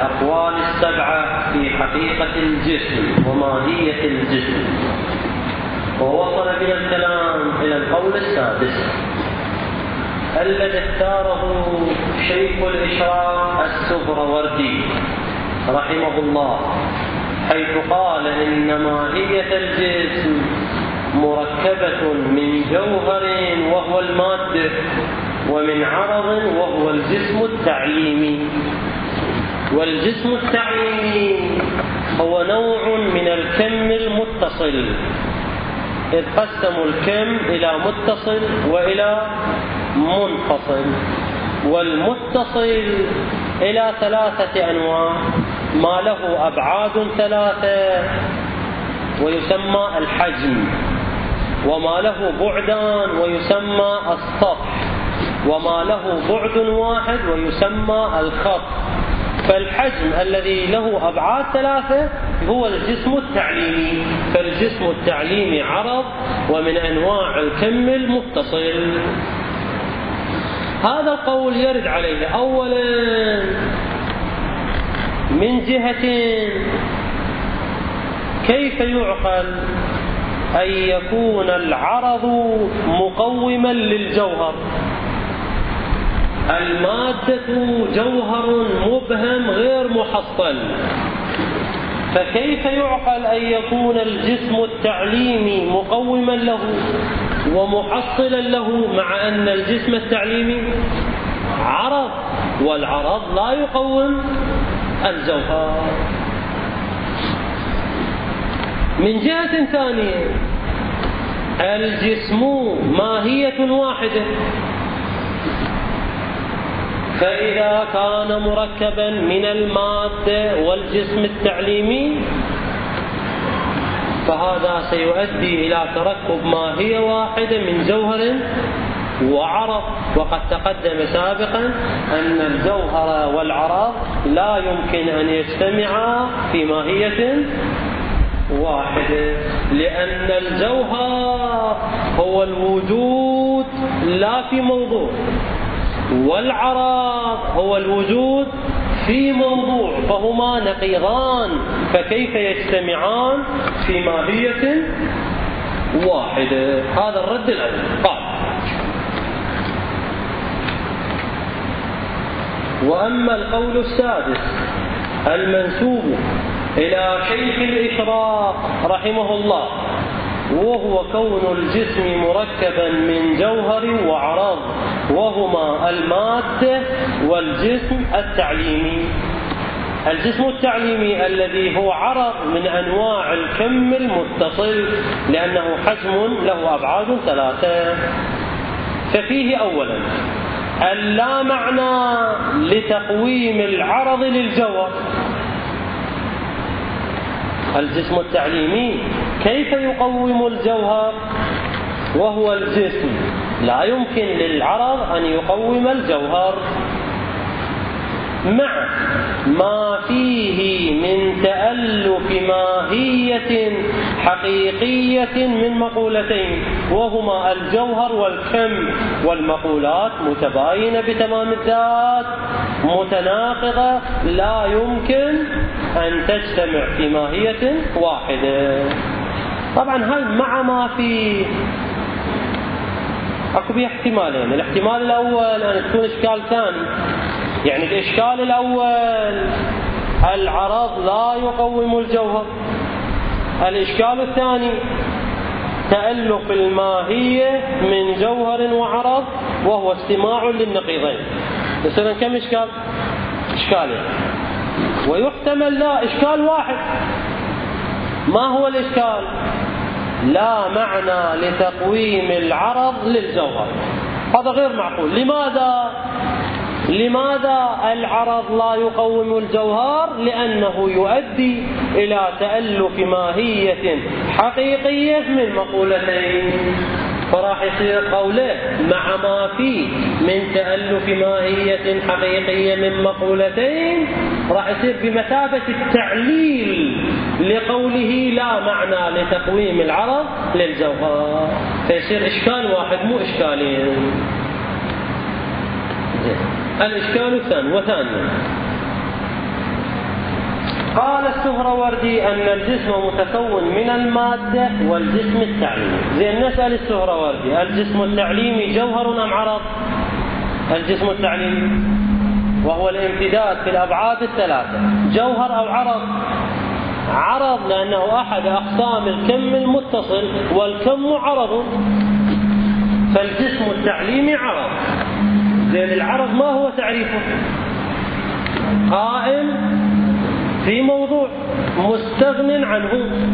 الأقوال السبعة في حقيقة الجسم وماهية الجسم. ووصل بنا الكلام إلى القول السادس الذي اختاره شيخ الإشراق السهروردي رحمه الله، حيث قال إن ماهية الجسم مركبة من جوهر وهو المادة، ومن عرض وهو الجسم التعليمي. والجسم التعليمي هو نوع من الكم المتصل، إذ قسموا الكم إلى متصل وإلى منفصل. والمتصل إلى ثلاثة أنواع، ما له أبعاد ثلاثة ويسمى الحجم، وما له بعدان ويسمى السطح، وما له بعد واحد ويسمى الخط. فالحجم الذي له أبعاد ثلاثة هو الجسم التعليمي. فالجسم التعليمي عرض ومن أنواع الكم المتصل. هذا القول يرد عليه أولا من جهة كيف يعقل أن يكون العرض مقوما للجوهر؟ المادة جوهر مبهم غير محصل، فكيف يعقل أن يكون الجسم التعليمي مقوما له ومحصلا له، مع أن الجسم التعليمي عرض، والعرض لا يقوم الجوهر. من جهة ثانية الجسم ماهية واحدة، فإذا كان مركبا من المادة والجسم التعليمي فهذا سيؤدي إلى تركب ماهية واحدة من جوهر وعرض. وقد تقدم سابقا أن الجوهر والعرض لا يمكن أن يجتمعا في ماهية واحدة، لأن الجوهر هو الوجود لا في موضوع، والعرض هو الوجود في موضوع، فهما نقيضان، فكيف يجتمعان في ماهية واحدة؟ هذا الرد الأول. قال: وأما القول السادس المنسوب إلى شيخ الإشراق رحمه الله، وهو كون الجسم مركبا من جوهر وعرض وهما المادة والجسم التعليمي. الجسم التعليمي الذي هو عرض من أنواع الكم المتصل، لأنه حجم له أبعاد ثلاثة. ففيه أولا اللا معنى لتقويم العرض للجوهر. الجسم التعليمي كيف يقوم الجوهر وهو الجسم؟ لا يمكن للعرض أن يقوم الجوهر، مع ما فيه من تألف ماهية حقيقية من مقولتين، وهما الجوهر والكم. والمقولات متباينة بتمام الذات، متناقضة، لا يمكن أن تجتمع في ماهية واحدة. طبعا هل مع ما فيه أكو بيه احتمالين. الاحتمال الأول أن تكون إشكال ثاني، يعني الإشكال الأول العرض لا يقوم الجوهر. الإشكال الثاني تألف الماهية من جوهر وعرض وهو استماع للنقيضين. مثلا كم إشكال؟ إشكالين. ويحتمل لا إشكال واحد. ما هو الإشكال؟ لا معنى لتقويم العرض للجوهر. هذا غير معقول. لماذا العرض لا يقوم الجوهر؟ لأنه يؤدي إلى تألف ماهية حقيقية من مقولتين، فراح يصير قوله مع ما فيه من تألف ماهية حقيقية من مقولتين، راح يصير بمثابة التعليل لقوله لا معنى لتقويم العرض للجوهر، فيصير إشكال واحد مو إشكالين. الإشكال الثاني وثانيا قال السهروردي أن الجسم متكون من المادة والجسم التعليمي. زين نسأل السهروردي: الجسم التعليمي جوهر أم عرض؟ الجسم التعليمي وهو الامتداد في الأبعاد الثلاثة جوهر أو عرض؟ عرض، لأنه أحد أقسام الكم المتصل، والكم عرض، فالجسم التعليمي عرض. زين العرض ما هو تعريفه؟ قائم في موضوع مستغن عنه،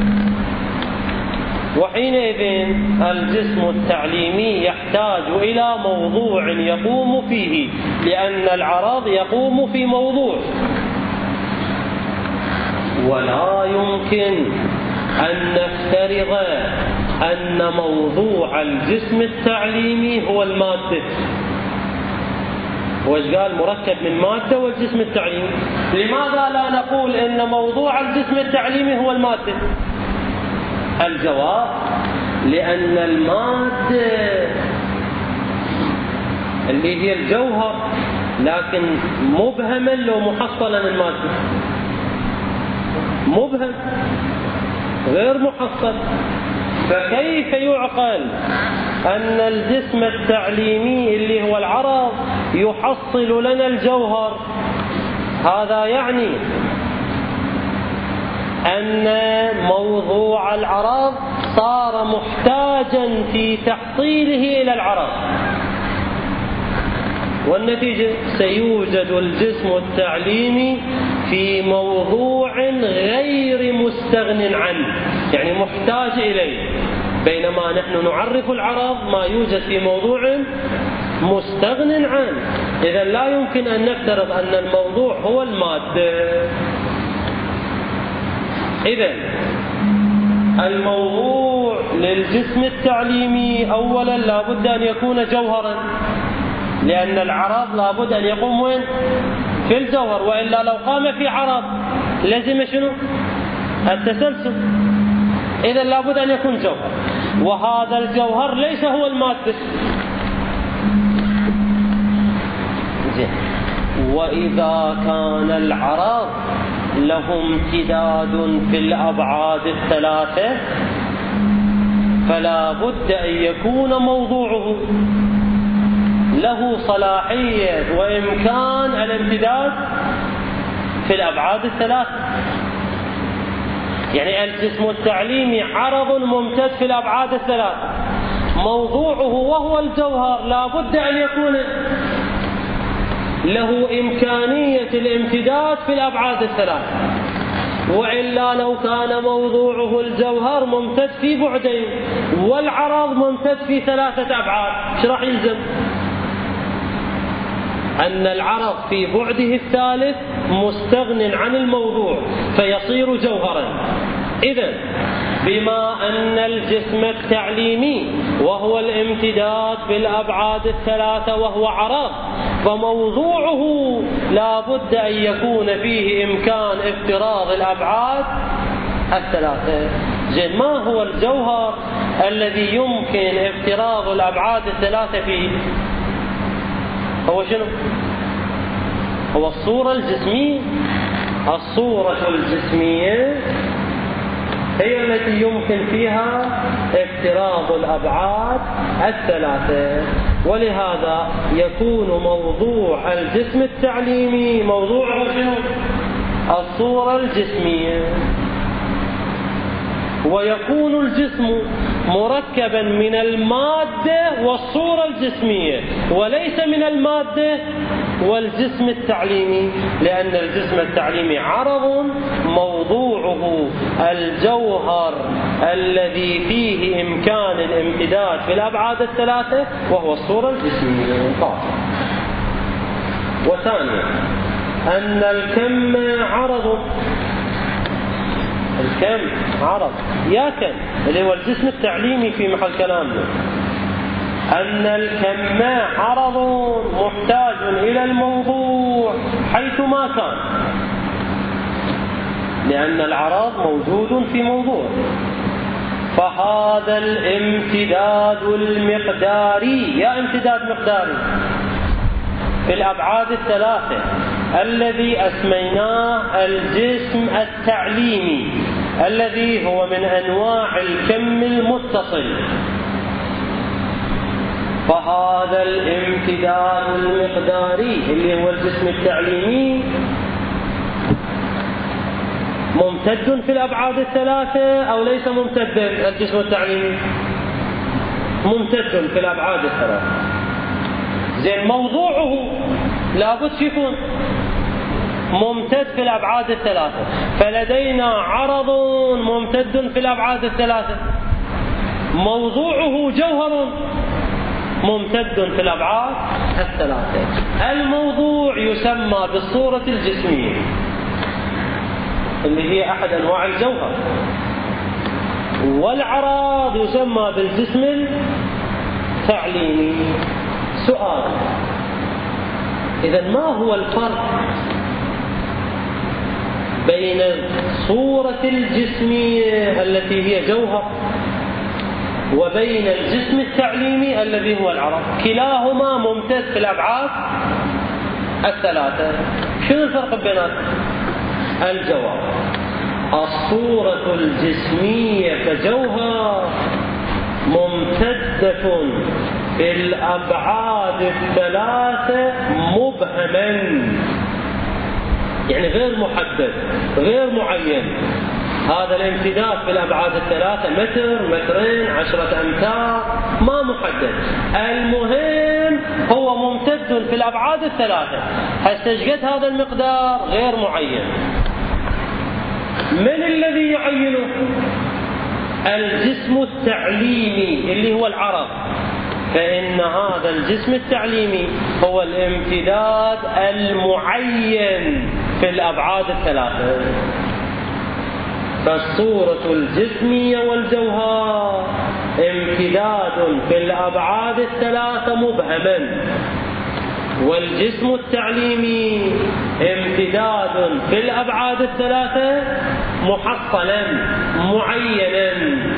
وحينئذ الجسم التعليمي يحتاج إلى موضوع يقوم فيه، لأن العرض يقوم في موضوع. ولا يمكن أن نفترض أن موضوع الجسم التعليمي هو المادة. وش قال؟ مركب من مادة والجسم التعليمي. لماذا لا نقول إن موضوع الجسم التعليمي هو المادة؟ الجواب: لأن المادة اللي هي الجوهر، لكن مبهما لو محصلا المادة، مبهم غير محصل. فكيف يعقل أن الجسم التعليمي اللي هو العرض يحصل لنا الجوهر؟ هذا يعني أن موضوع العرض صار محتاجا في تحصيله إلى العرض، والنتيجة سيوجد الجسم التعليمي في موضوع غير مستغن عنه، يعني محتاج إليه، بينما نحن نعرف العرض ما يوجد في موضوع مستغن عنه. إذن لا يمكن أن نفترض أن الموضوع هو المادة. إذن الموضوع للجسم التعليمي أولا لا بد أن يكون جوهرا، لأن العرض لا بد أن يقوم وين؟ في الجوهر، وإلا لو قام في عرض لازم شنو؟ التسلسل. إذن لا بد أن يكون جوهر، وهذا الجوهر ليس هو المادة. وإذا كان العرض له امتداد في الأبعاد الثلاثة فلا بد أن يكون موضوعه له صلاحية وإمكان الامتداد في الأبعاد الثلاثة. يعني الجسم التعليمي عرض ممتد في الأبعاد الثلاثة، موضوعه وهو الجوهر لا بد أن يكون له إمكانية الامتداد في الأبعاد الثلاثة، وإلا لو كان موضوعه الجوهر ممتد في بعدين والعرض ممتد في ثلاثة أبعاد، ايش راح يلزم؟ أن العرض في بعده الثالث مستغن عن الموضوع فيصير جوهرا. إذن بما أن الجسم التعليمي وهو الامتداد في الأبعاد الثلاثة وهو عرض، فموضوعه لا بد أن يكون فيه إمكان افتراض الأبعاد الثلاثة. زين، ما هو الجوهر الذي يمكن افتراض الأبعاد الثلاثة فيه؟ هو شنو؟ هو الصورة الجسمية. الصورة الجسمية هي التي يمكن فيها افتراض الأبعاد الثلاثة، ولهذا يكون موضوع الجسم التعليمي موضوعه شنو؟ الصورة الجسمية. ويكون الجسم مركبا من المادة والصورة الجسمية، وليس من المادة والجسم التعليمي، لأن الجسم التعليمي عرض موضوعه الجوهر الذي فيه إمكان الامتداد في الأبعاد الثلاثة وهو الصورة الجسمية. وثانيا أن الكم عرض. الكم عرض يا كم اللي هو الجسم التعليمي في محل كلامنا، أن الكم عرض محتاج إلى الموضوع حيثما كان، لأن العرض موجود في موضوع. فهذا الامتداد المقداري، يا امتداد مقداري في الأبعاد الثلاثة الذي أسميناه الجسم التعليمي، الذي هو من أنواع الكم المتصل. فهذا الامتداد المقداري اللي هو الجسم التعليمي ممتد في الأبعاد الثلاثة أو ليس ممتدا؟ الجسم التعليمي ممتد في الأبعاد الثلاثة. زين، موضوعه لابد يكون ممتد في الأبعاد الثلاثة، فلدينا عرض ممتد في الأبعاد الثلاثة، موضوعه جوهر ممتد في الأبعاد الثلاثة. الموضوع يسمى بالصورة الجسمية اللي هي أحد أنواع الجوهر، والعرض يسمى بالجسم التعليمي. سؤال: إذن ما هو الفرق بين الصورة الجسمية التي هي جوهر وبين الجسم التعليمي الذي هو العرض؟ كلاهما ممتد في الأبعاد الثلاثة. شنو الفرق بيناتهم؟ الجواب: الصورة الجسمية كجوهر ممتدة في الأبعاد الثلاثة مبهما، يعني غير محدد غير معين. هذا الامتداد في الأبعاد الثلاثة متر، مترين، 10 أمتار، ما محدد. المهم هو ممتد في الأبعاد الثلاثة. هستجد هذا المقدار غير معين. من الذي يعينه؟ الجسم التعليمي اللي هو العرض. فإن هذا الجسم التعليمي هو الامتداد المعين في الأبعاد الثلاثة. فالصورة الجسمية والجوهر امتداد في الأبعاد الثلاثة مبهما، والجسم التعليمي امتداد في الأبعاد الثلاثة محصلا معينا.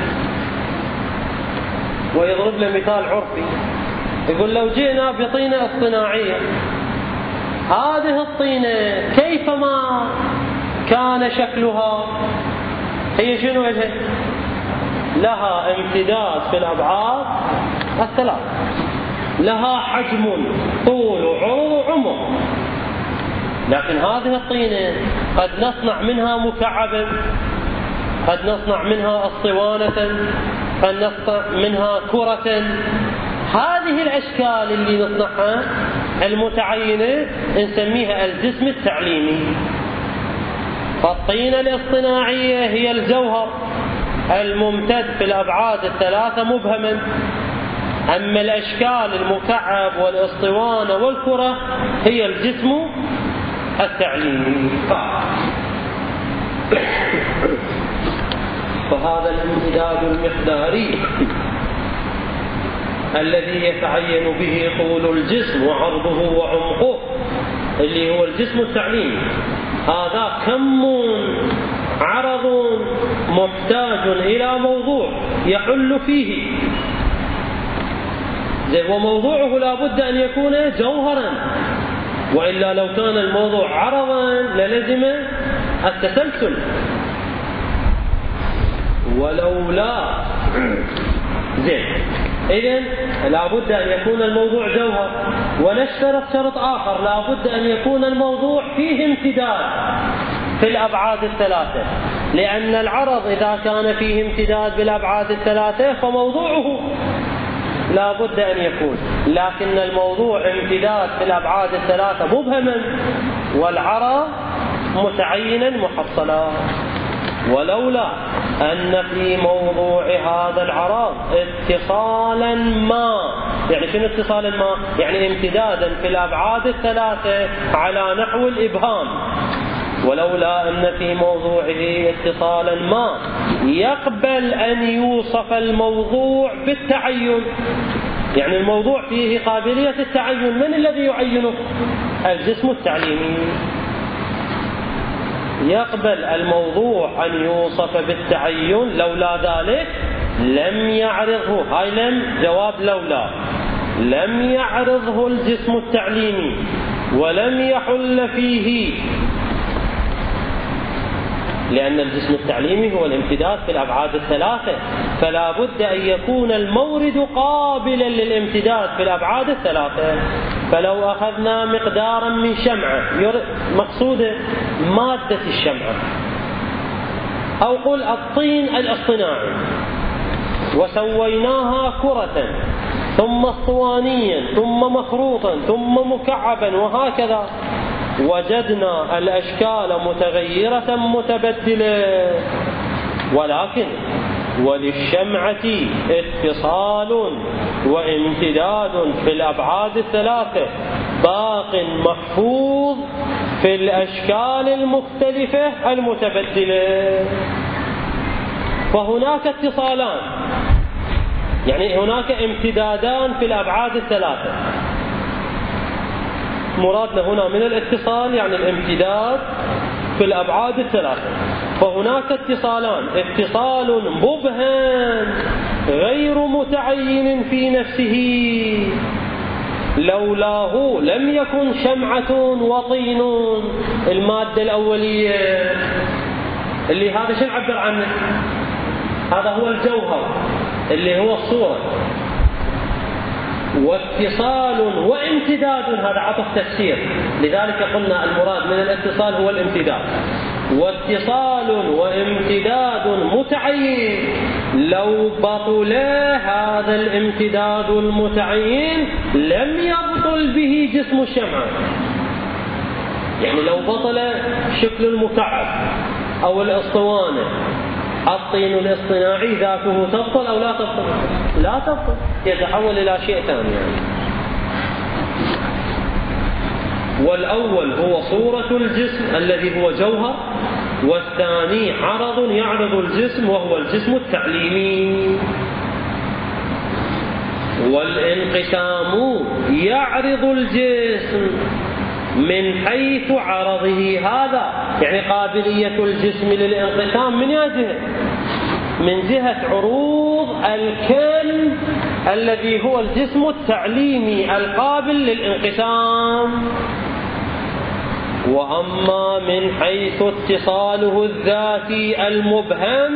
ويضرب له مثال عرفي، يقول: لو جئنا بطينة اصطناعية، هذه الطينة كيفما كان شكلها هي شنو وجهها؟ لها امتداد في الأبعاد الثلاث، لها حجم طول وعرض وعمق. لكن هذه الطينة قد نصنع منها مكعبا، قد نصنع منها اسطوانة، قد نصنع منها كرة. هذه الأشكال اللي نصنعها المتعينة نسميها الجسم التعليمي. فالطينة الاصطناعية هي الجوهر الممتد في الأبعاد الثلاثة مبهما، أما الأشكال المكعب والاسطوانة والكرة هي الجسم التعليمي. فهذا الامتداد المقداري الذي يتعين به طول الجسم وعرضه وعمقه اللي هو الجسم التعليمي، هذا كم عرض محتاج إلى موضوع يحل فيه. وموضوعه لا بد أن يكون جوهرا، وإلا لو كان الموضوع عرضا للزم التسلسل. ولولا إذن لا بد أن يكون الموضوع جوهر. ونشترط شرط آخر: لا بد أن يكون الموضوع فيه امتداد في الأبعاد الثلاثة، لأن العرض إذا كان فيه امتداد بالأبعاد الثلاثة فموضوعه لا بد أن يكون، لكن الموضوع امتداد في الأبعاد الثلاثة مبهما والعرض متعينا محصلا. ولولا أن في موضوع هذا العرض اتصالا ما، يعني شنو اتصالا ما؟ يعني امتدادا في الأبعاد الثلاثة على نحو الإبهام. ولولا أن في موضوعه اتصالا ما يقبل أن يوصف الموضوع بالتعين، يعني الموضوع فيه قابلية التعين. من الذي يعينه؟ الجسم التعليمي. يقبل الموضوع أن يوصف بالتعين، لولا ذلك لم يعرضه. هاي لم جواب لولا، لم يعرضه الجسم التعليمي، ولم يحل فيه، لأن الجسم التعليمي هو الامتداد في الأبعاد الثلاثة، فلا بد أن يكون المورد قابلا للامتداد في الأبعاد الثلاثة. فلو أخذنا مقدارا من شمعة، مقصودة مادة الشمعة، أو قل الطين الاصطناعي، وسويناها كرة ثم اسطوانيا ثم مخروطا ثم مكعبا وهكذا، وجدنا الأشكال متغيرة متبدلة. ولكن وللشمعة اتصال وامتداد في الأبعاد الثلاثة باق محفوظ في الأشكال المختلفة المتبدلة. فهناك اتصالان، يعني هناك امتدادان في الأبعاد الثلاثة. مرادنا هنا من الاتصال يعني الامتداد في الأبعاد الثلاثة. فهناك اتصالان، اتصال مبهم غير متعين في نفسه، لولاه لم يكن شمعة وطين المادة الأولية، اللي هذا شو نعبر عنه؟ هذا هو الجوهر اللي هو الصورة. واتصال وامتداد، هذا عطف تفسير، لذلك قلنا المراد من الاتصال هو الامتداد. واتصال وامتداد متعين، لو بطل هذا الامتداد المتعين لم يبطل به جسم الشمعة. يعني لو بطل شكل المكعب أو الأسطوانة، الطين الاصطناعي ذاته تبطل أو لا تبطل؟ لا تبطل، يتحول إلى شيء ثاني يعني. والأول هو صورة الجسم الذي هو جوهر، والثاني عرض يعرض الجسم وهو الجسم التعليمي. والانقسام يعرض الجسم من حيث عرضه، هذا يعني قابلية الجسم للانقسام من جهة، من جهة عروض الكل الذي هو الجسم التعليمي القابل للانقسام. وأما من حيث اتصاله الذاتي المبهم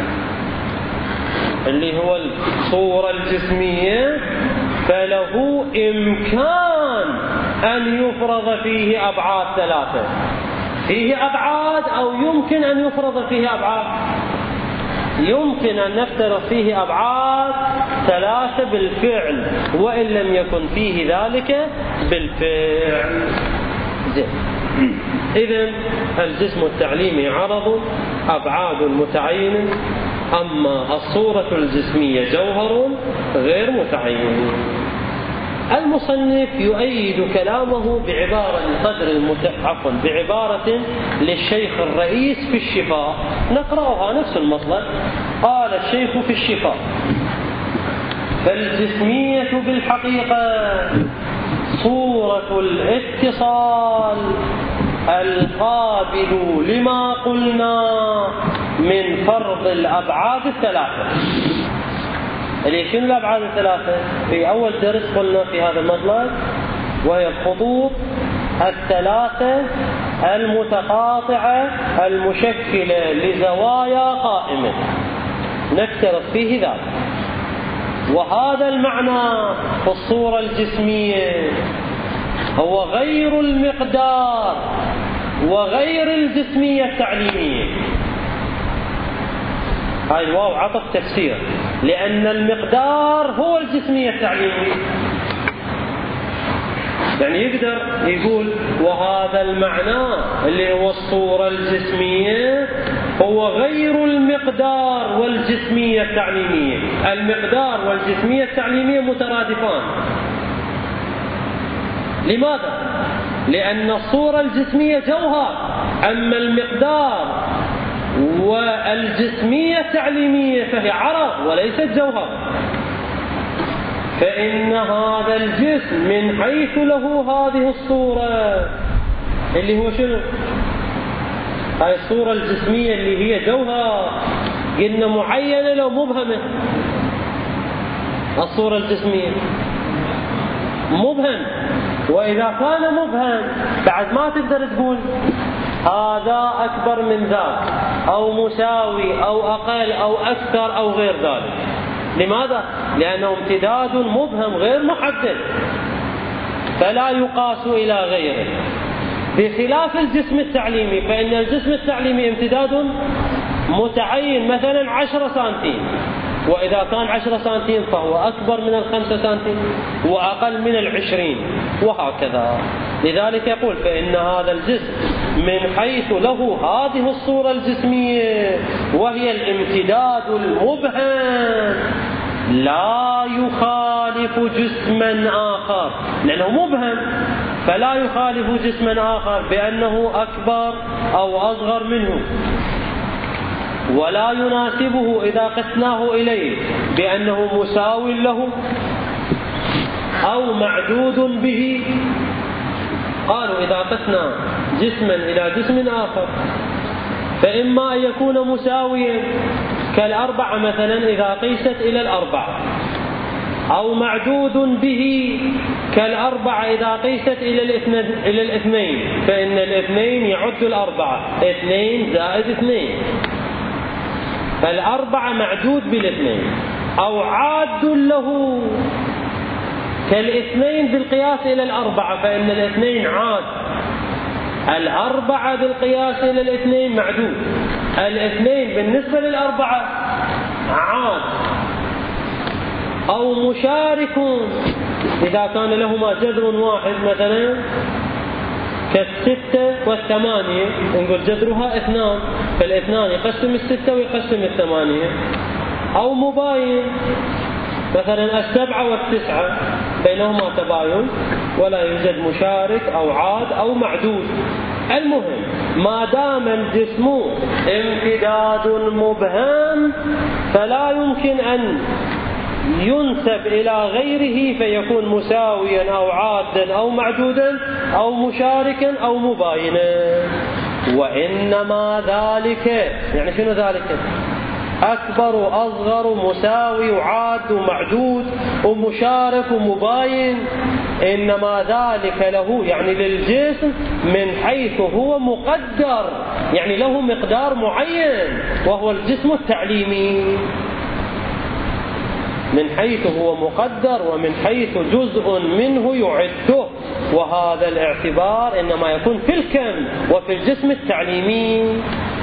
اللي هو الصورة الجسمية، فله إمكان أن يفرض فيه أبعاد ثلاثة. فيه أبعاد أو يمكن أن يفرض فيه أبعاد، يمكن أن نفترض فيه أبعاد ثلاثة بالفعل، وإن لم يكن فيه ذلك بالفعل. إذن الجسم التعليمي عرض أبعاد متعينة، أما الصورة الجسمية جوهر غير متعين. المصنف يؤيد كلامه بعبارة بعبارة للشيخ الرئيس في الشفاء، نقرأها نفس المطلب. قال الشيخ في الشفاء: فالجسمية بالحقيقة صورة الاتصال القابل لما قلنا من فرض الأبعاد الثلاثة. اللي شنو الأبعاد الثلاثة؟ في أول درس قلنا في هذا المطلب، وهي الخطوط الثلاثة المتقاطعة المشكلة لزوايا قائمة، نفترض فيه ذلك. وهذا المعنى في الصورة الجسمية هو غير المقدار وغير الجسمية التعليمية. هاي الواو عطف تفسير، لأن المقدار هو الجسمية التعليمية. يعني يقدر يقول وهذا المعنى اللي هو الصورة الجسمية هو غير المقدار والجسمية التعليمية. المقدار والجسمية التعليمية مترادفان. لماذا؟ لأن الصورة الجسمية جوهر، أما المقدار والجسمية التعليمية فهي عرض وليست جوهر. فإن هذا الجسم من حيث له هذه الصورة اللي هو شنو؟ هاي الصورة الجسمية اللي هي جوهر، قلنا معينة لو مبهمة. الصورة الجسمية مبهم، وإذا كان مبهم بعد ما تقدر تقول هذا أكبر من ذاك أو مساوي أو أقل أو أكثر أو غير ذلك. لماذا؟ لأنه امتداد مبهم غير محدد فلا يقاس إلى غيره، بخلاف الجسم التعليمي، فإن الجسم التعليمي امتداد متعين، مثلا 10 سنتيم، وإذا كان 10 سنتيم فهو أكبر من 5 سنتيم وأقل من 20 وهكذا. لذلك يقول فإن هذا الجسم من حيث له هذه الصورة الجسمية وهي الامتداد المبهم لا يخالف جسما آخر، لأنه مبهم فلا يخالف جسما آخر بأنه أكبر أو أصغر منه، ولا يناسبه إذا قسناه إليه بأنه مساو له أو معدود به. قالوا إذا قسنا جسما إلى جسم آخر فإما أن يكون مساويا كالأربعة مثلا إذا قيست إلى الأربعة، أو معدود به كالأربعة إذا قيست إلى الاثنين، فإن الاثنين يعد الأربعة 2 زائد 2، فالأربعة معدود بالاثنين، أو عاد له كالاثنين بالقياس إلى الأربعة، فإن الاثنين عاد، الأربعة بالقياس إلى الاثنين معدود، الاثنين بالنسبة للأربعة عاد، أو مشارك إذا كان لهما جذر واحد مثلا كال6 وال8، نقول جذرها 2، فالاثنان يقسم 6 ويقسم 8، أو مباين مثلا 7 و9 بينهما تباين ولا يوجد مشارك أو عاد أو معدود. المهم ما دام الجسم امتداد مبهم فلا يمكن أن ينسب إلى غيره فيكون مساويا أو عادا أو معدودا أو مشاركا أو مباينا، وإنما ذلك يعني شنو ذلك؟ أكبر وأصغر مساوي وعاد ومعدود ومشارك ومباين، إنما ذلك له يعني للجسم من حيث هو مقدر، يعني له مقدار معين وهو الجسم التعليمي، من حيث هو مقدر ومن حيث جزء منه يعده، وهذا الاعتبار إنما يكون في الكم وفي الجسم التعليمي،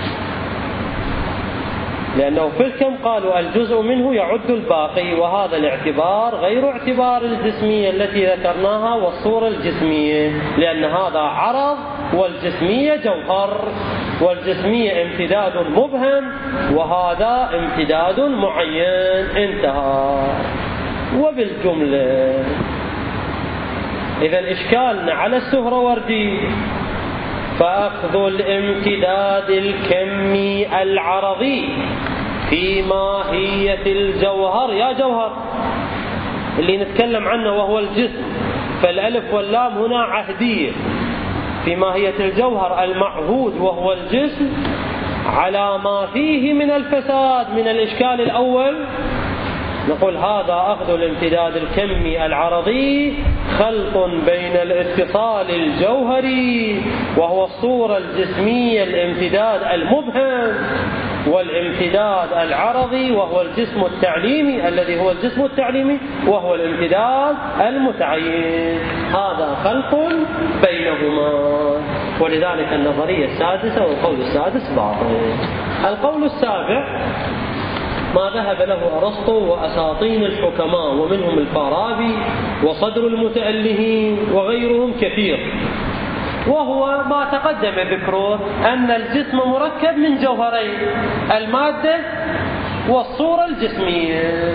لأنه في الكم قالوا الجزء منه يعد الباقي، وهذا الاعتبار غير اعتبار الجسمية التي ذكرناها والصورة الجسمية، لأن هذا عرض والجسمية جوهر، والجسمية امتداد مبهم وهذا امتداد معين. انتهى. وبالجملة إذا إشكالنا على السهروردي فأخذ الامتداد الكمي العرضي في ماهية الجوهر، يا جوهر اللي نتكلم عنه وهو الجسم، فالألف واللام هنا عهدية، في ماهية الجوهر المعهود وهو الجسم، على ما فيه من الفساد من الإشكال الأول نقول هذا أخذ الامتداد الكمي العرضي خلط بين الاتصال الجوهري وهو الصورة الجسمية الامتداد المبهم والامتداد العرضي وهو الجسم التعليمي الذي هو الجسم التعليمي وهو الامتداد المتعين، هذا خلط بينهما. ولذلك النظرية السادسة والقول السادس باطل. القول السابع ما ذهب له أرسطو وأساطين الحكماء ومنهم الفارابي وصدر المتألهين وغيرهم كثير، وهو ما تقدم ذكره أن الجسم مركب من جوهرين، المادة والصورة الجسمية.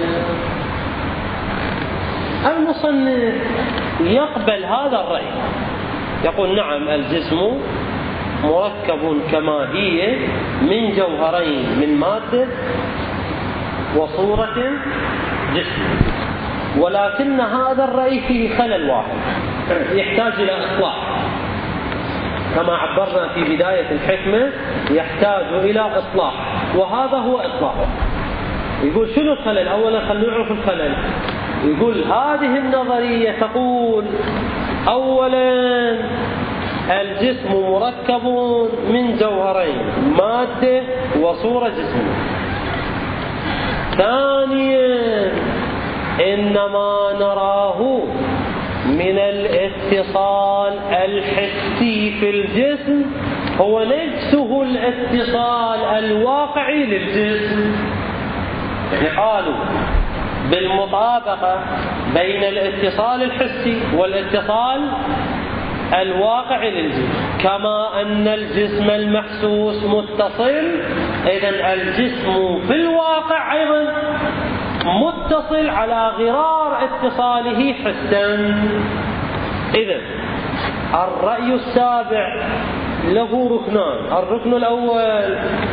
المصنف يقبل هذا الرأي، يقول نعم الجسم مركب كما هي من جوهرين، من مادة وصورة جسم، ولكن هذا الرأي فيه خلل واحد يحتاج إلى إصلاح، كما عبرنا في بداية الحكمة يحتاج إلى إصلاح، وهذا هو إصلاحه. يقول شنو الخلل؟ أولا خلينا نعرف الخلل. يقول هذه النظرية تقول أولا الجسم مركب من جوهرين، مادة وصورة جسمية. ثانيا إنما نراه من الاتصال الحسي في الجسم هو نفسه الاتصال الواقعي للجسم. يعني قالوا بالمطابقة بين الاتصال الحسي والاتصال الواقعي للجسم، كما أن الجسم المحسوس متصل، إذن الجسم في الواقع أيضا متصل على غرار اتصاله حسا. إذن الرأي السابع له ركنان. الركن الأول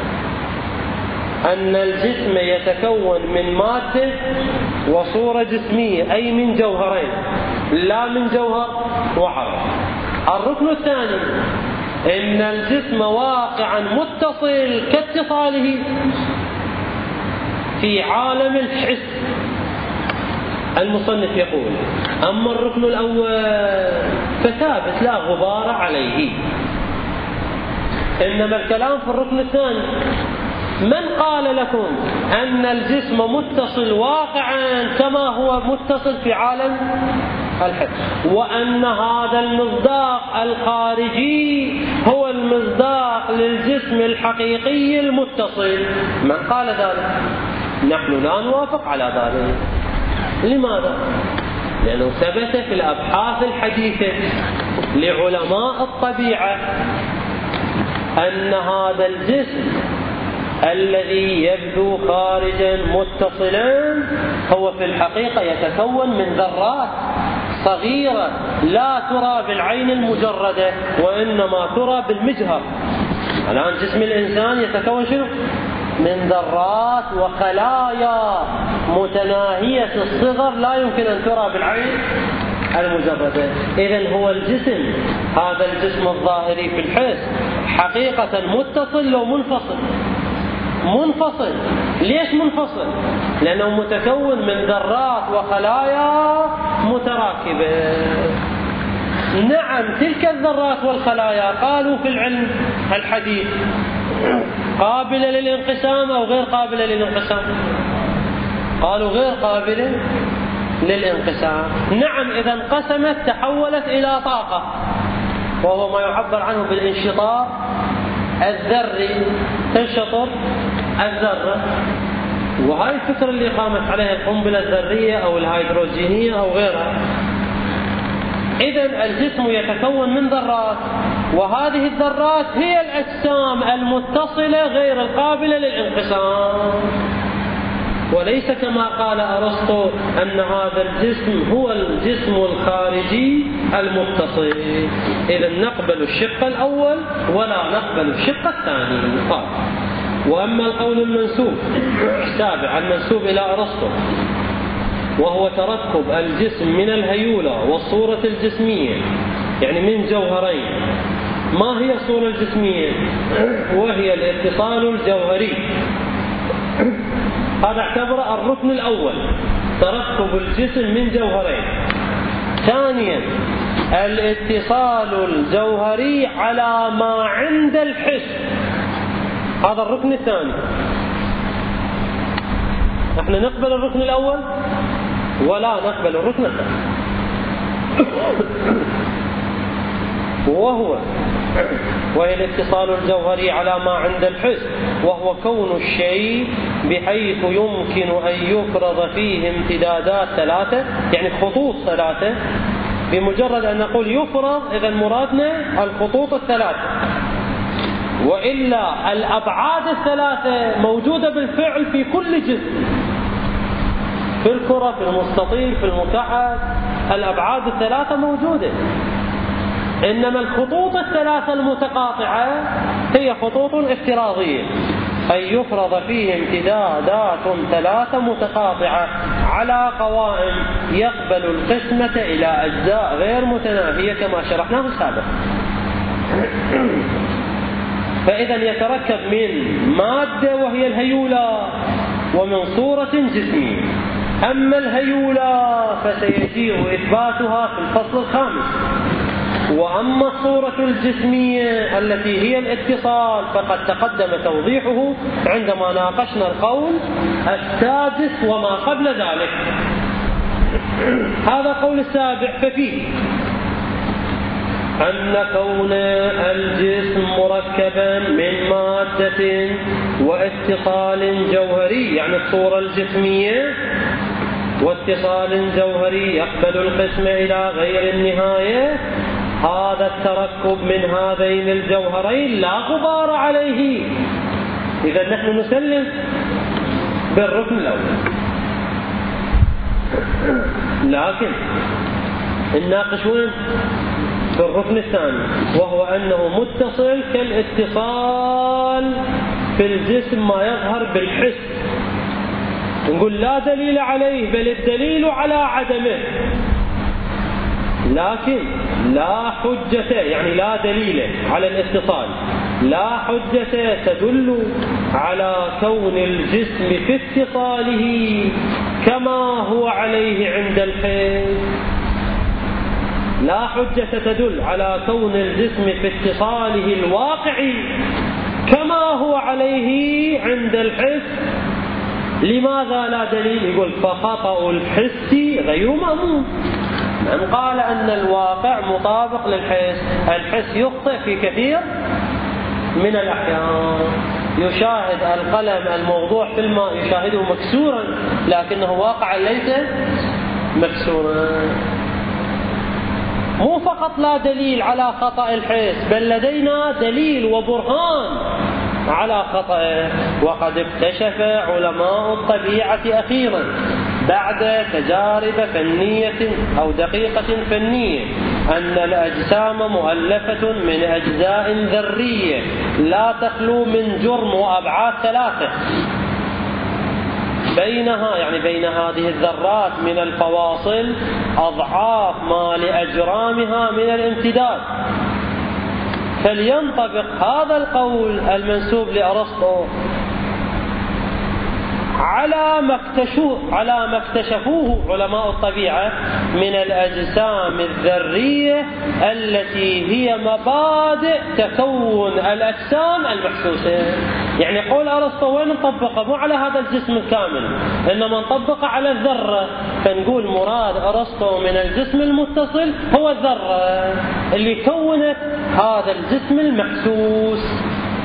أن الجسم يتكون من مادة وصورة جسمية، أي من جوهرين لا من جوهر وحرف. الركن الثاني إن الجسم واقعا متصل كاتصاله في عالم الحس. المصنف يقول: أما الركن الأول فثابت لا غبار عليه، إنما الكلام في الركن الثاني. من قال لكم أن الجسم متصل واقعا كما هو متصل في عالم الحس، وأن هذا المصداق الخارجي هو المصداق للجسم الحقيقي المتصل؟ من قال ذلك؟ نحن لا نوافق على ذلك. لماذا؟ لأنه ثبت في الأبحاث الحديثة لعلماء الطبيعة أن هذا الجسم الذي يبدو خارجا متصلا هو في الحقيقة يتكون من ذرات صغيرة لا ترى بالعين المجردة، وإنما ترى بالمجهر. الآن جسم الإنسان يتكون شنو؟ من ذرات وخلايا متناهية الصغر لا يمكن أن ترى بالعين المجردة. إذن هو الجسم، هذا الجسم الظاهري في الحس حقيقة متصل لو منفصل؟ منفصل. ليش منفصل؟ لأنه متكون من ذرات وخلايا متراكبة. نعم تلك الذرات والخلايا قالوا في العلم الحديث قابلة للانقسام أو غير قابلة للانقسام؟ قالوا غير قابلة للانقسام. نعم إذا انقسمت تحولت إلى طاقة، وهو ما يعبر عنه بالانشطار الذري. تنشطر الذرة، وهاي الفكرة اللي قامت عليها القنبلة الذرية أو الهيدروجينية أو غيرها. إذن الجسم يتكون من ذرات، وهذه الذرات هي الأجسام المتصلة غير القابلة للانقسام، وليس كما قال أرسطو أن هذا الجسم هو الجسم الخارجي المتصل. إذن نقبل الشق الأول ولا نقبل الشق الثاني. وأما القول المنسوب السابع المنسوب إلى أرسطو، وهو تركب الجسم من الهيولة والصورة الجسمية، يعني من جوهرين. ما هي الصورة الجسمية؟ وهي الاتصال الجوهري. هذا اعتبر الركن الأول، تركب الجسم من جوهرين. ثانيا الاتصال الجوهري على ما عند الحس، هذا الركن الثاني. احنا نقبل الركن الأول ولا نقبل الركن الثاني، وهي الاتصال الجوهري على ما عند الحس، وهو كون الشيء بحيث يمكن أن يفرض فيه امتدادات ثلاثة، يعني خطوط ثلاثة. بمجرد أن نقول يفرض إذا مرادنا الخطوط الثلاثة، وإلا الأبعاد الثلاثة موجودة بالفعل في كل جسم، في الكرة، في المستطيل، في المكعب، الأبعاد الثلاثة موجودة. إنما الخطوط الثلاثة المتقاطعة هي خطوط افتراضية، أي يفرض فيه امتدادات ثلاثة متقاطعة على قوائم يقبل القسمة إلى أجزاء غير متناهية كما شرحناه سابقا. فإذا يتركب من مادة وهي الهيولة، ومن صورة جسمية. أما الهيولى فسيجيء إثباتها في الفصل الخامس. وأما الصورة الجسمية التي هي الاتصال فقد تقدم توضيحه عندما ناقشنا القول السادس وما قبل ذلك. هذا قول السابع. ففيه أن كون الجسم مركبا من مادة واتصال جوهري، يعني الصورة الجسمية واتصال جوهري يقبل القسم إلى غير النهاية، هذا التركب من هذين الجوهرين لا غبار عليه. إذا نحن نسلم بالركن الأول، لكن الناقش وين؟ في الركن الثاني، وهو أنه متصل كالاتصال في الجسم ما يظهر بالحس. نقول لا دليل عليه، بل الدليل على عدمه، لكن لا حجة، يعني لا دليل على الاتصال، لا حجة تدل على كون الجسم في اتصاله كما هو عليه عند الحس. لا حجة تدل على كون الجسم في اتصاله الواقعي كما هو عليه عند الحس. لماذا لا دليل؟ يقول فخطأ الحس غير مأمون. من قال أن الواقع مطابق للحس، الحس يخطئ في كثير من الأحيان. يشاهد القلم الموضوع في الماء يشاهده مكسورا، لكنه واقعا ليس مكسورا. مو فقط لا دليل على خطأ الحس، بل لدينا دليل وبرهان على خطأه. وقد اكتشف علماء الطبيعة أخيرا بعد تجارب فنية أو دقيقة فنية أن الأجسام مؤلفة من أجزاء ذرية لا تخلو من جرم وأبعاد ثلاثة، بينها يعني بين هذه الذرات من الفواصل أضعاف ما لأجرامها من الامتداد. فلينطبق هذا القول المنسوب لأرسطو على ما اكتشفوه علماء الطبيعة من الأجسام الذرية التي هي مبادئ تكون الأجسام المحسوسة. يعني قول أرسطو وين نطبقه؟ مو على هذا الجسم الكامل، إنما نطبقه على الذرة. فنقول مراد أرسطو من الجسم المتصل هو الذرة اللي كونت هذا الجسم المحسوس.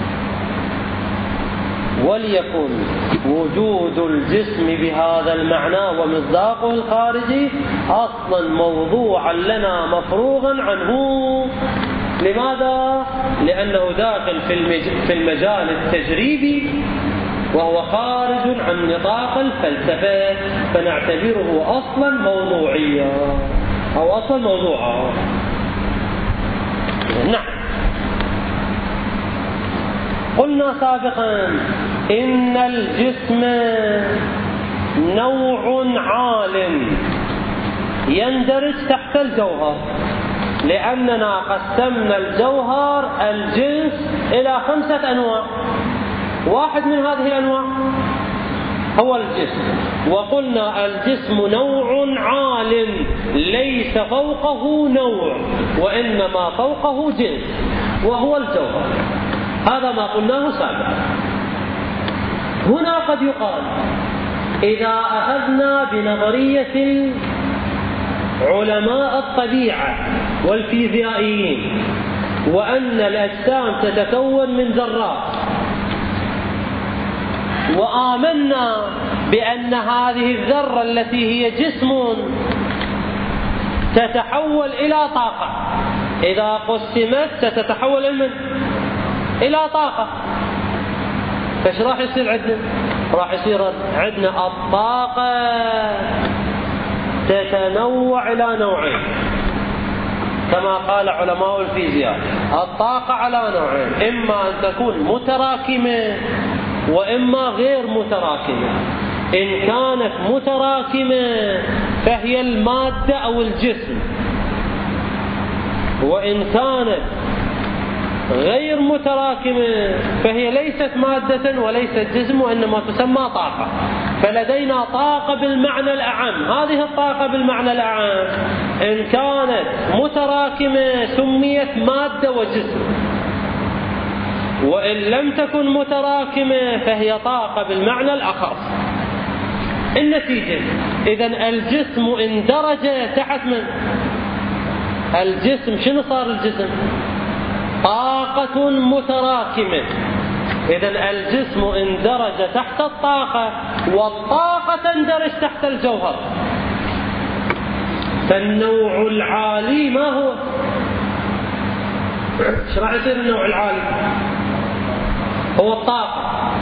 وليكن وجود الجسم بهذا المعنى ومصداقه الخارجي أصلا موضوعا لنا مفروغا عنه. لماذا؟ لأنه داخل في المجال التجريبي وهو خارج عن نطاق الفلسفة، فنعتبره أصلا موضوعيا أو أصلا موضوعا. نعم. قلنا سابقا إن الجسم نوع عال يندرج تحت الجوهر، لأننا قسمنا الجوهر الجنس إلى 5 أنواع. واحد من هذه الأنواع هو الجسم، وقلنا الجسم نوع عال ليس فوقه نوع، وإنما فوقه جنس وهو الجوهر. هذا ما قلناه سابقا. هنا قد يقال إذا أخذنا بنظرية علماء الطبيعة والفيزيائيين وأن الأجسام تتكون من ذرات، وآمنا بأن هذه الذرة التي هي جسم تتحول إلى طاقة، إذا قسمت ستتحول إلى طاقة. فايش راح يصير عندنا؟ راح يصير عندنا الطاقة تتنوع إلى نوعين، كما قال علماء الفيزياء الطاقة على نوعين، إما أن تكون متراكمة وإما غير متراكمة. إن كانت متراكمة فهي المادة أو الجسم، وإن كانت غير متراكمة، فهي ليست مادة وليست جسم، وإنما تسمى طاقة. فلدينا طاقة بالمعنى الأعم. هذه الطاقة بالمعنى الأعم إن كانت متراكمة سميت مادة وجسم، وإن لم تكن متراكمة فهي طاقة بالمعنى الأخص. النتيجة إذن الجسم اندرج تحت من الجسم. شنو صار الجسم؟ طاقة متراكمة. إذن الجسم اندرج تحت الطاقة، والطاقة تندرج تحت الجوهر. فالنوع العالي ما هو؟ ايش راح يصير النوع العالي؟ هو الطاقة.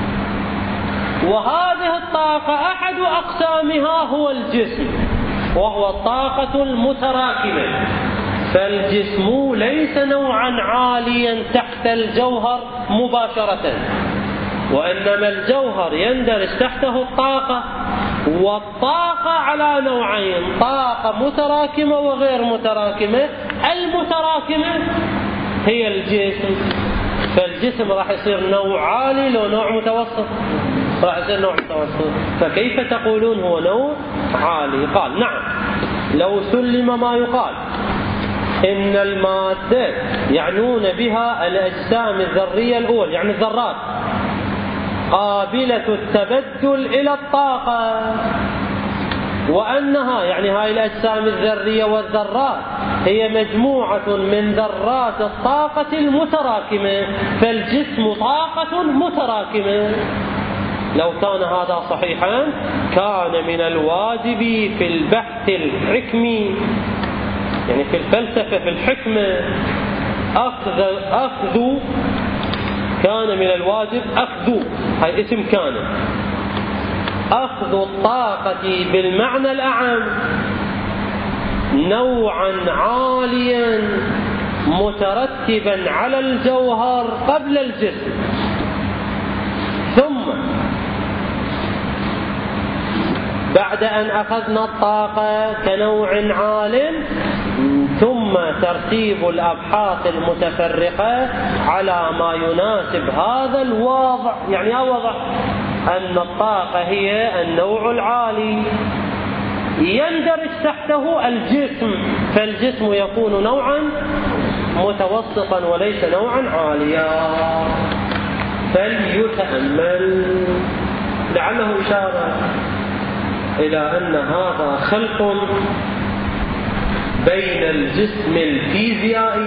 وهذه الطاقة أحد أقسامها هو الجسم، وهو الطاقة المتراكمة. فالجسم ليس نوعا عاليا تحت الجوهر مباشرة، وإنما الجوهر يندرج تحته الطاقة. والطاقة على نوعين: طاقة متراكمة وغير متراكمة. المتراكمة هي الجسم. فالجسم راح يصير نوع عالي لو نوع متوسط؟ راح يصير نوع متوسط. فكيف تقولون هو نوع عالي؟ قال نعم، لو سلم ما يقال إن المادة يعنون بها الأجسام الذرية الأول، يعني الذرات، قابلة التبدل إلى الطاقة، وأنها يعني هاي الأجسام الذرية والذرات هي مجموعة من ذرات الطاقة المتراكمة، فالجسم طاقة متراكمة. لو كان هذا صحيحا كان من الواجب في البحث الحكمي، يعني في الفلسفة في الحكمة، أخذ كان من الواجب أخذ، هاي اسم كان، أخذ الطاقة بالمعنى الأعم نوعا عاليا مترتبا على الجوهر قبل الجسم، ثم بعد أن أخذنا الطاقة كنوع عال، ثم ترتيب الأبحاث المتفرقة على ما يناسب هذا الوضع. يعني وضع أن الطاقة هي النوع العالي، يندرج تحته الجسم، فالجسم يكون نوعا متوسطا وليس نوعا عاليا. فليتأمل، لعله إشارة إلى أن هذا خلق بين الجسم الفيزيائي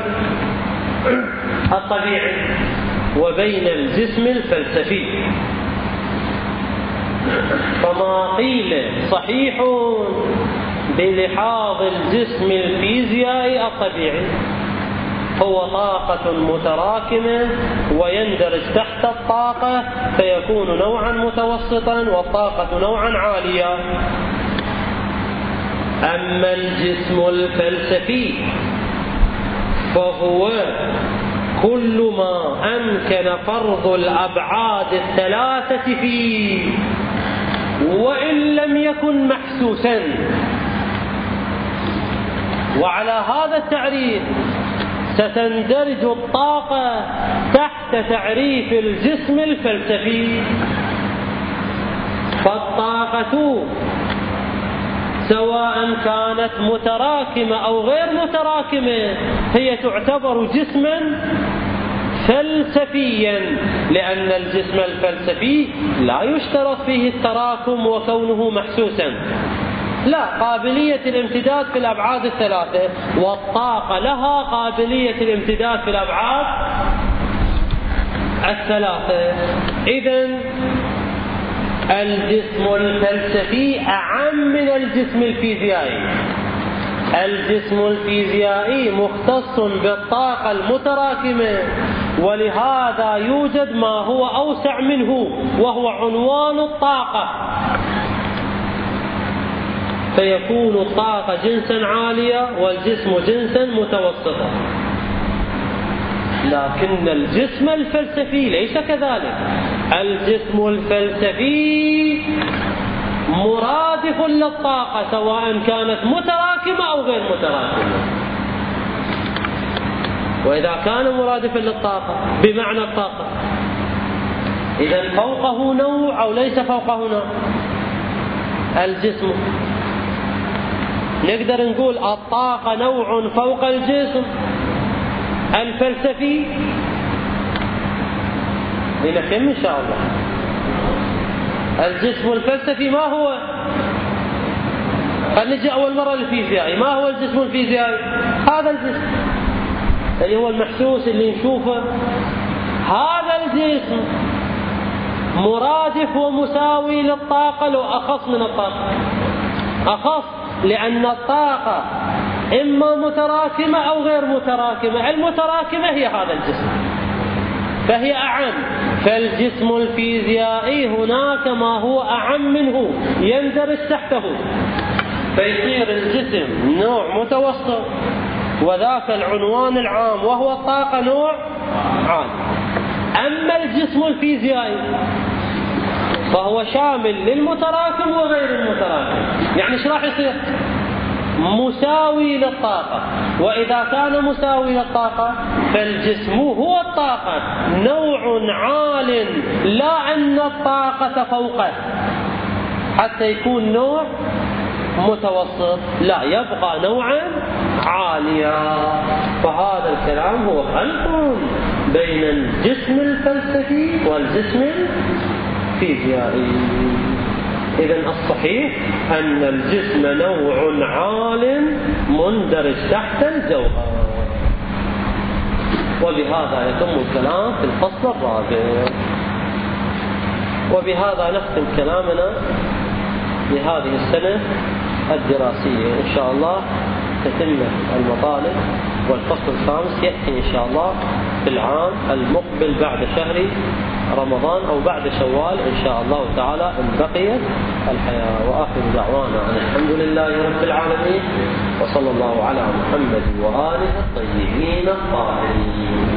الطبيعي وبين الجسم الفلسفي. فما قيل صحيح بلحاظ الجسم الفيزيائي الطبيعي، هو طاقة متراكمة ويندرج تحت الطاقة فيكون نوعا متوسطا، والطاقة نوعا عاليا. أما الجسم الفلسفي فهو كل ما أمكن فرض الأبعاد الثلاثة فيه وإن لم يكن محسوسا. وعلى هذا التعريف ستندرج الطاقة تحت تعريف الجسم الفلسفي. فالطاقة سواء كانت متراكمة أو غير متراكمة هي تعتبر جسما فلسفيا، لأن الجسم الفلسفي لا يشترط فيه التراكم وكونه محسوسا، لا، قابلية الامتداد في الأبعاد الثلاثة، والطاقة لها قابلية الامتداد في الأبعاد الثلاثة. إذن الجسم الفلسفي أعم من الجسم الفيزيائي. الجسم الفيزيائي مختص بالطاقة المتراكمة، ولهذا يوجد ما هو أوسع منه وهو عنوان الطاقة، فيكون الطاقة جنسا عالية والجسم جنسا متوسطا. لكن الجسم الفلسفي ليس كذلك. الجسم الفلسفي مرادف للطاقة سواء كانت متراكمة أو غير متراكمة. وإذا كان مرادفا للطاقة بمعنى الطاقة، إذا فوقه نوع أو ليس فوقه نوع؟ الجسم نقدر نقول الطاقة نوع فوق الجسم الفلسفي؟ لنكمل إن شاء الله. الجسم الفلسفي ما هو؟ خلينا نجي أول مرة للفيزيائي. ما هو الجسم الفيزيائي؟ هذا الجسم اللي هو المحسوس اللي نشوفه. هذا الجسم مرادف ومساوي للطاقة لو أخص من الطاقة، أخص لأن الطاقة إما متراكمة أو غير متراكمة. المتراكمة هي هذا الجسم فهي أعم. فالجسم الفيزيائي هناك ما هو أعم منه يندرج تحته، فيصير الجسم نوع متوسط وذاك العنوان العام وهو الطاقة نوع عام. أما الجسم الفيزيائي فهو شامل للمتراكم وغير المتراكم. يعني ايش راح يصير؟ مساوي للطاقة. وإذا كان مساوي للطاقة فالجسم هو الطاقة نوع عال، لا أن الطاقة فوقه حتى يكون نوع متوسط، لا، يبقى نوعا عاليا. فهذا الكلام هو خلط بين الجسم الفلسفي والجسم الفيزيائي. إذن الصحيح أن الجسم نوع عال مندرج تحت الجوهر. وبهذا يتم الكلام في الفصل الرابع. وبهذا نختم كلامنا لهذه السنة الدراسية إن شاء الله. تتم المطالب والفصل الخامس يأتي إن شاء الله في العام المقبل بعد شهر رمضان أو بعد شوال إن شاء الله تعالى إن بقيت الحياة. وآخر دعوانا أن الحمد لله رب العالمين، وصلى الله على محمد وآله الطيبين الطاهرين.